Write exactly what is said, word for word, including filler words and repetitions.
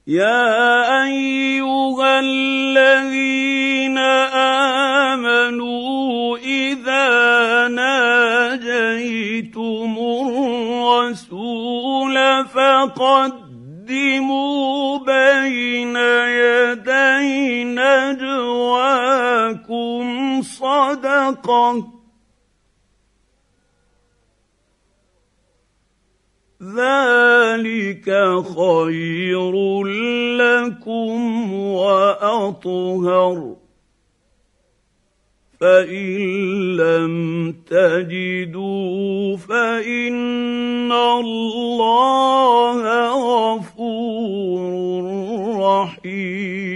يا أيها الذين آمنوا إذا ناجيتم الرسول فقدموا بين يدي نجواكم صدقة ذلك خير لكم وأطهر فإن لم تجدوا فإن الله غفور رحيم